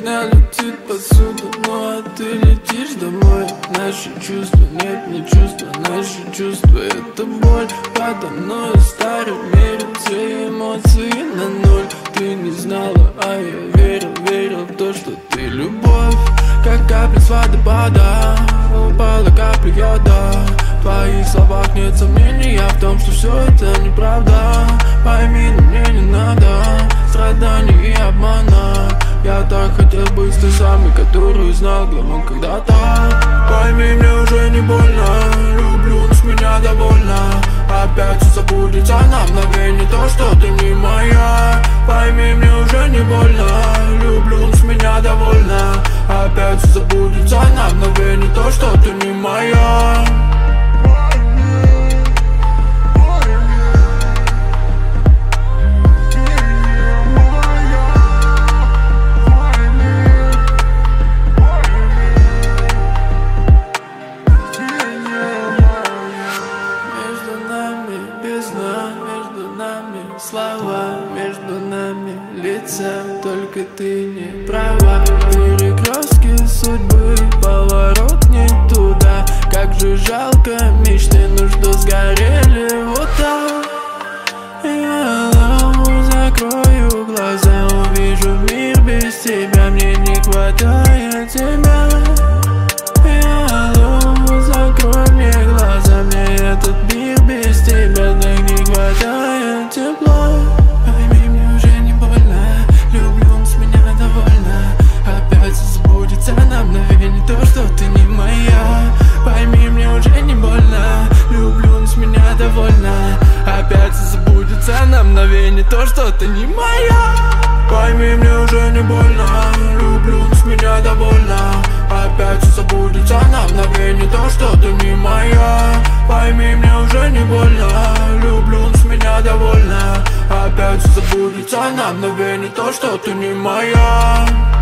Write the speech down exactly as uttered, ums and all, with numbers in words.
меня летит посуда, ну а ты летишь домой. Наши чувства, нет, не чувства, наши чувства — это боль. Подо мной старый мир, все эмоции на ноль. Ты не знала, а я верил, верил в то, что ты любовь. Как капля с водопада, упала капля яда. В твоих словах нет сомнения в том, что все это неправда. Пойми, но мне не надо страданий и обмана. Я так хотел быть с той самой, которую знал главным когда-то. Пойми, мне уже не больно, люблю, но с меня довольна. Опять все забудется на мгновение, то, что ты не моя. Пойми, мне уже не больно, люблю, но с меня довольна. Опять все забудется на мгновение, то, что ты не моя. Слова между нами, лица, только ты не права. Перекрестки судьбы, поворот не туда. Как же жалко мечты, ну что сгорели вот так. Я закрою глаза, увижу мир без тебя. Мне не хватает тебя. Я закрой мне глаза, мне этот мир без тебя так не хватает тепла. Пойми, мне уже не больно, люблю, но с меня довольна. Опять забудется на мгновение то, что ты не моя. Пойми, мне уже не больно, люблю, но с меня довольна. Опять забудется на мгновение то, что ты не моя. Пойми, мне уже не больно, люблю, но с меня довольна. Опять забудется на мгновение то, что ты не моя. Пойми, мне уже не больно, люблю, но с меня довольна. Опять забудется на мгновение то, что ты не моя.